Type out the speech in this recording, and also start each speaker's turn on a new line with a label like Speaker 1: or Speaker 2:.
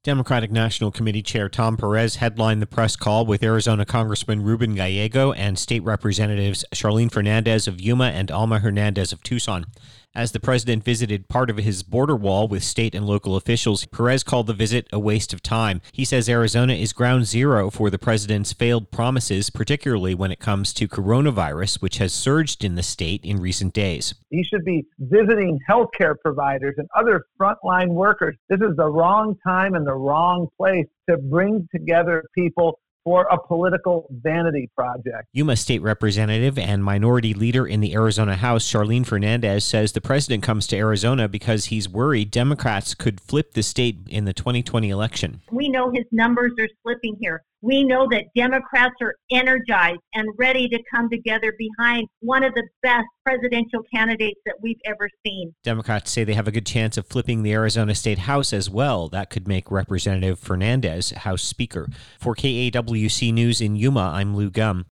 Speaker 1: Democratic National Committee Chair Tom Perez headlined the press call with Arizona Congressman Ruben Gallego and State Representatives Charlene Fernandez of Yuma and Alma Hernandez of Tucson. As the president visited part of his border wall with state and local officials, Perez called the visit a waste of time. He says Arizona is ground zero for the president's failed promises, particularly when it comes to coronavirus, which has surged in the state in recent days.
Speaker 2: He should be visiting healthcare providers and other frontline workers. This is the wrong time and the wrong place to bring together people for a political vanity project.
Speaker 1: Yuma State Representative and Minority Leader in the Arizona House, Charlene Fernandez, says the president comes to Arizona because he's worried Democrats could flip the state in the 2020 election.
Speaker 3: We know his numbers are slipping here. We know that Democrats are energized and ready to come together behind one of the best presidential candidates that we've ever seen.
Speaker 1: Democrats say they have a good chance of flipping the Arizona State House as well. That could make Representative Fernandez House Speaker. For KAWC News in Yuma, I'm Lou Gum.